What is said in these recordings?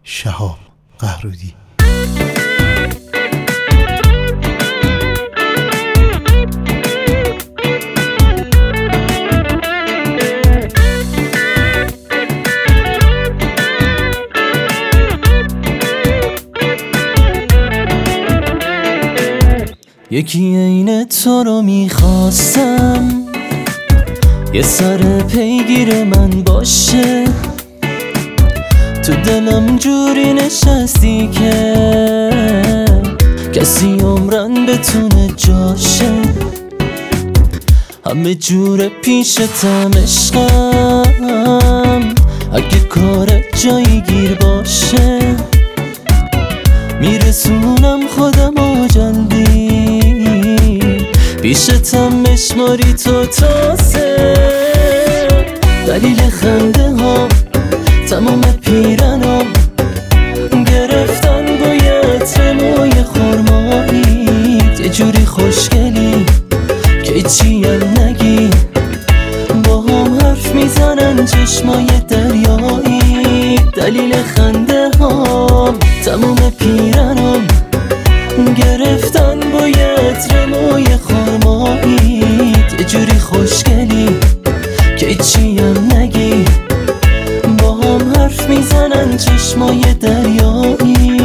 شهاب قهرودی. یکی عین تو رو میخواستم، یه سر پیگیر من باشه، تو دلم جوری نشستی که کسی عمرن بتونه جاشه. همه جور پیشتم عشقم، اگه کار جایی گیر باشه میرسونم خودم و جلدی، پیشتم مشماری تو تاسه. دلیل خنده ها تمام پیرنم گرفتن بوی عطر موی خرمایی، یه جوری خوشگلی که چیم نگی، با هم حرف میزنن چشمای دریایی. دلیل خنده ها تمام پیرنم گرفتن بوی عطر موی خرمایی، یه جوری خوشگلی که چیم نگی، با هم حرف میزنن چشمای دریایی.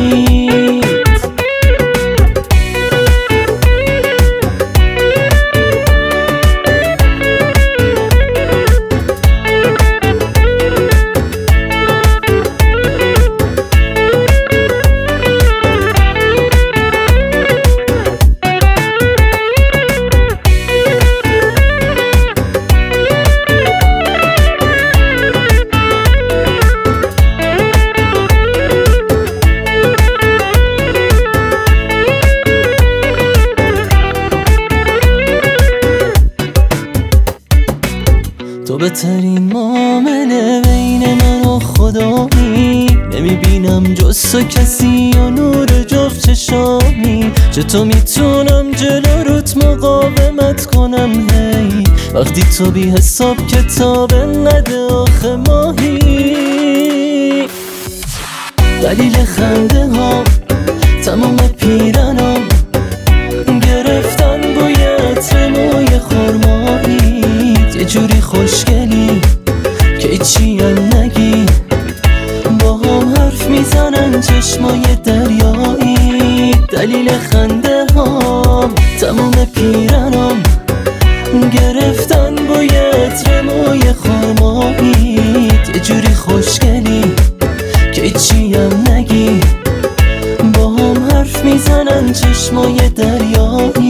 تو بهترین معامله بین من و خدایی، نمیبینم جز تو کسی و نور جفت چشامی. چطور میتونم جلو روت مقاومت کنم هی، وقتی تو بی حساب کتاب نده آخه ماهی. دلیل خنده ها تمام پیرنم گرفتن بوی عطر موی خرمایی، یه جوری خوشگلی که چیم نگی، با هم حرف میزنن چشمای دریایی. دلیل خنده ها تمام پیرنم گرفتن بوی عطر موی خرمایی، یه جوری خوشگلی که چیم نگی، با هم حرف میزنن چشمای دریایی.